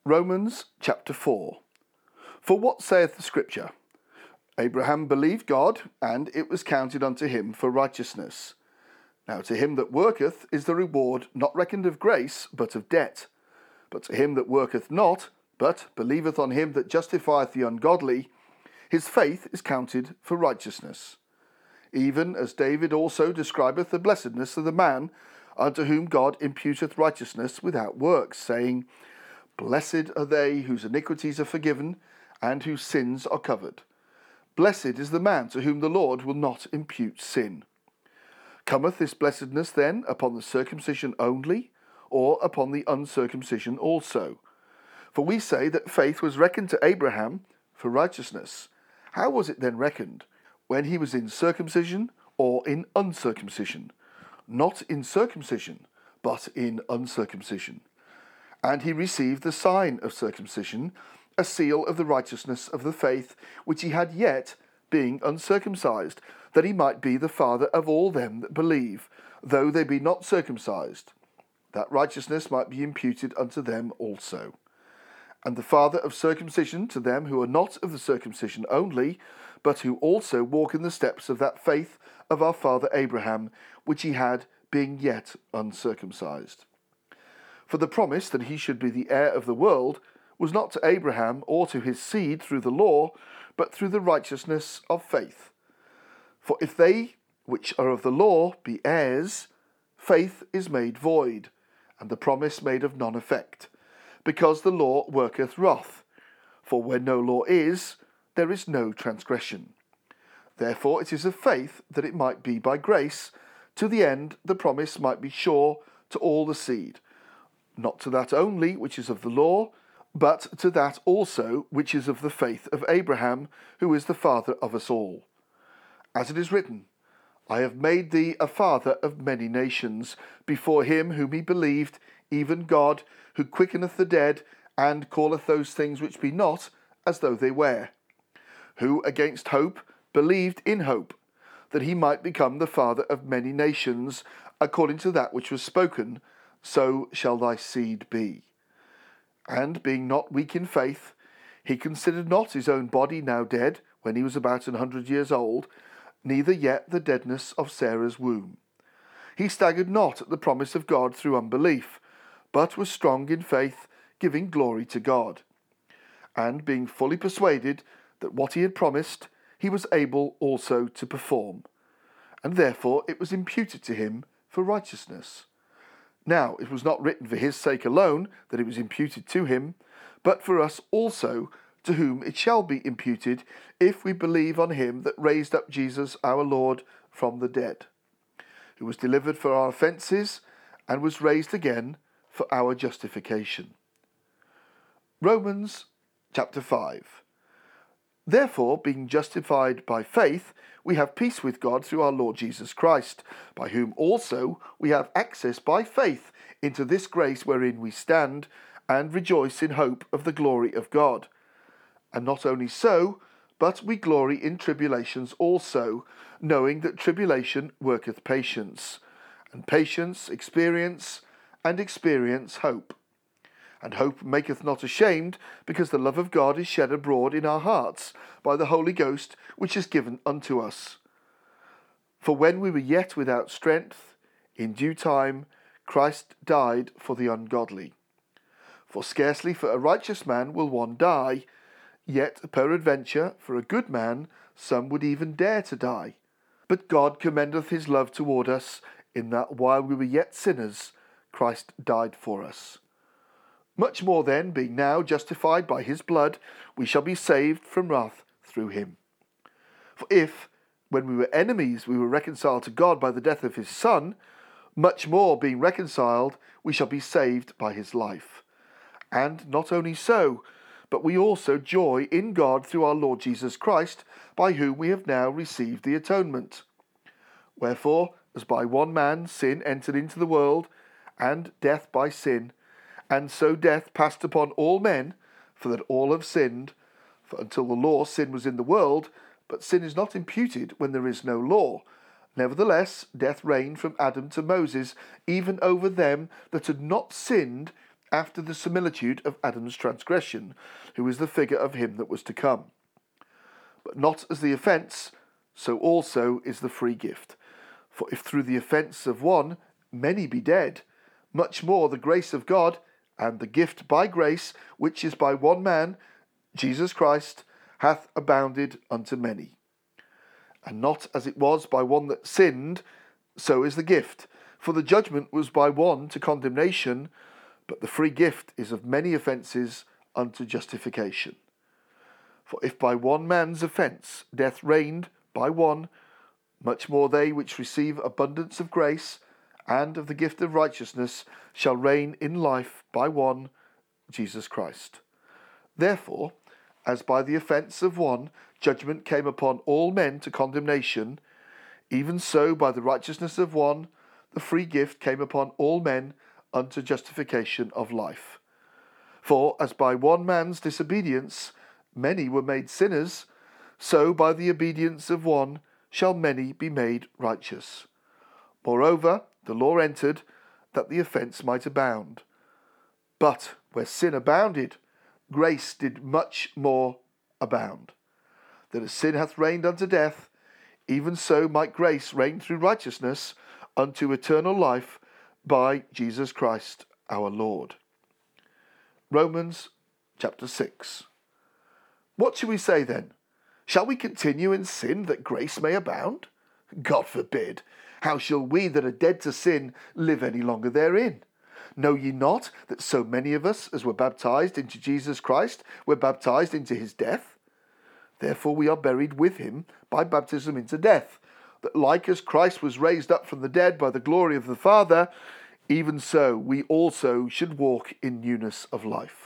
Romans chapter 4. For what saith the Scripture? Abraham believed God, and it was counted unto him for righteousness. Now to him that worketh is the reward not reckoned of grace, but of debt. But to him that worketh not, but believeth on him that justifieth the ungodly, his faith is counted for righteousness. Even as David also describeth the blessedness of the man unto whom God imputeth righteousness without works, saying, Blessed are they whose iniquities are forgiven, and whose sins are covered. Blessed is the man to whom the Lord will not impute sin. Cometh this blessedness then upon the circumcision only, or upon the uncircumcision also? For we say that faith was reckoned to Abraham for righteousness. How was it then reckoned? When he was in circumcision or in uncircumcision? Not in circumcision, but in uncircumcision. And he received the sign of circumcision, a seal of the righteousness of the faith which he had yet, being uncircumcised, that he might be the father of all them that believe, though they be not circumcised, that righteousness might be imputed unto them also. And the father of circumcision to them who are not of the circumcision only, but who also walk in the steps of that faith of our father Abraham, which he had, being yet uncircumcised. For the promise that he should be the heir of the world was not to Abraham or to his seed through the law, but through the righteousness of faith. For if they which are of the law be heirs, faith is made void, and the promise made of none effect, because the law worketh wrath. For where no law is, there is no transgression. Therefore it is of faith that it might be by grace, to the end the promise might be sure to all the seed, not to that only which is of the law, but to that also which is of the faith of Abraham, who is the father of us all. As it is written, I have made thee a father of many nations, before him whom he believed, even God, who quickeneth the dead, and calleth those things which be not as though they were, who against hope believed in hope, that he might become the father of many nations, according to that which was spoken, so shall thy seed be. And being not weak in faith, he considered not his own body now dead, when he was about 100 years old, neither yet the deadness of Sarah's womb. He staggered not at the promise of God through unbelief, but was strong in faith, giving glory to God. And being fully persuaded that what he had promised, he was able also to perform. And therefore it was imputed to him for righteousness. Now it was not written for his sake alone that it was imputed to him, but for us also, to whom it shall be imputed, if we believe on him that raised up Jesus our Lord from the dead, who was delivered for our offences, and was raised again for our justification. Romans chapter 5. Therefore, being justified by faith, we have peace with God through our Lord Jesus Christ, by whom also we have access by faith into this grace wherein we stand, and rejoice in hope of the glory of God. And not only so, but we glory in tribulations also, knowing that tribulation worketh patience, and patience experience, and experience hope. And hope maketh not ashamed, because the love of God is shed abroad in our hearts by the Holy Ghost, which is given unto us. For when we were yet without strength, in due time Christ died for the ungodly. For scarcely for a righteous man will one die, yet peradventure for a good man some would even dare to die. But God commendeth his love toward us, in that while we were yet sinners, Christ died for us. Much more then, being now justified by his blood, we shall be saved from wrath through him. For if, when we were enemies, we were reconciled to God by the death of his Son, much more, being reconciled, we shall be saved by his life. And not only so, but we also joy in God through our Lord Jesus Christ, by whom we have now received the atonement. Wherefore, as by one man sin entered into the world, and death by sin, and so death passed upon all men, for that all have sinned. For until the law, sin was in the world, but sin is not imputed when there is no law. Nevertheless, death reigned from Adam to Moses, even over them that had not sinned, after the similitude of Adam's transgression, who is the figure of him that was to come. But not as the offence, so also is the free gift. For if through the offence of one many be dead, much more the grace of God, and the gift by grace, which is by one man, Jesus Christ, hath abounded unto many. And not as it was by one that sinned, so is the gift. For the judgment was by one to condemnation, but the free gift is of many offences unto justification. For if by one man's offence death reigned by one, much more they which receive abundance of grace and of the gift of righteousness shall reign in life by one, Jesus Christ. Therefore, as by the offence of one judgment came upon all men to condemnation, even so by the righteousness of one the free gift came upon all men unto justification of life. For as by one man's disobedience many were made sinners, so by the obedience of one shall many be made righteous. Moreover, the law entered, that the offence might abound. But where sin abounded, grace did much more abound. That as sin hath reigned unto death, even so might grace reign through righteousness unto eternal life by Jesus Christ our Lord. Romans chapter 6. What shall we say then? Shall we continue in sin that grace may abound? God forbid. How shall we that are dead to sin live any longer therein? Know ye not that so many of us as were baptized into Jesus Christ were baptized into his death? Therefore we are buried with him by baptism into death, that like as Christ was raised up from the dead by the glory of the Father, even so we also should walk in newness of life.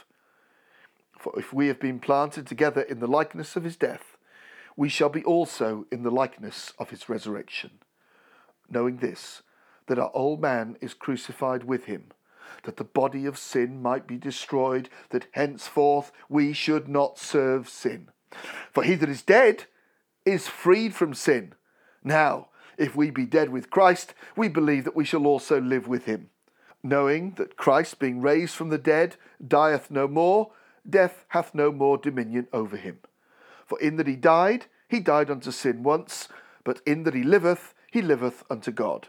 For if we have been planted together in the likeness of his death, we shall be also in the likeness of his resurrection. Knowing this, that our old man is crucified with him, that the body of sin might be destroyed, that henceforth we should not serve sin. For he that is dead is freed from sin. Now, if we be dead with Christ, we believe that we shall also live with him. Knowing that Christ, being raised from the dead, dieth no more, death hath no more dominion over him. For in that he died unto sin once, but in that he liveth unto God.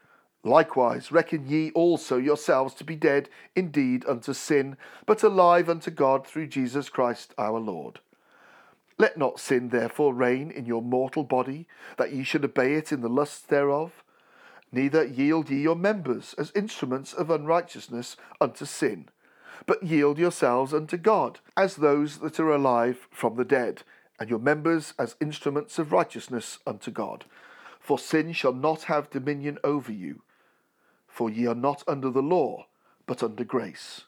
Likewise reckon ye also yourselves to be dead indeed unto sin, but alive unto God through Jesus Christ our Lord. Let not sin therefore reign in your mortal body, that ye should obey it in the lusts thereof. Neither yield ye your members as instruments of unrighteousness unto sin, but yield yourselves unto God, as those that are alive from the dead, and your members as instruments of righteousness unto God. For sin shall not have dominion over you, for ye are not under the law, but under grace.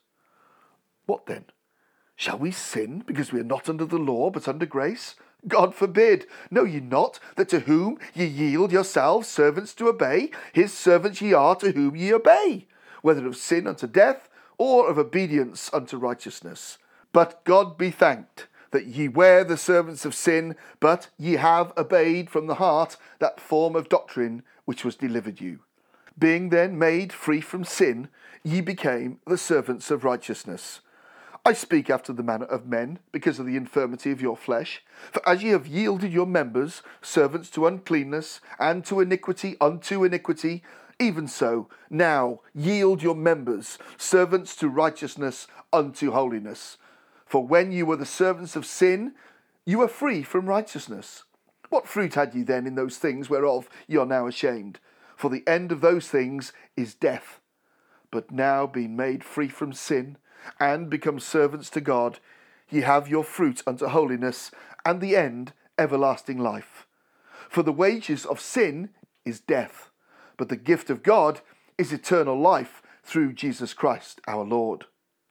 What then? Shall we sin because we are not under the law, but under grace? God forbid. Know ye not that to whom ye yield yourselves servants to obey, his servants ye are to whom ye obey, whether of sin unto death, or of obedience unto righteousness? But God be thanked, that ye were the servants of sin, but ye have obeyed from the heart that form of doctrine which was delivered you. Being then made free from sin, ye became the servants of righteousness. I speak after the manner of men, because of the infirmity of your flesh. For as ye have yielded your members servants to uncleanness, and to iniquity unto iniquity, even so now yield your members servants to righteousness unto holiness. For when you were the servants of sin, you were free from righteousness. What fruit had ye then in those things whereof ye are now ashamed? For the end of those things is death. But now being made free from sin, and become servants to God, ye have your fruit unto holiness, and the end everlasting life. For the wages of sin is death, but the gift of God is eternal life through Jesus Christ our Lord.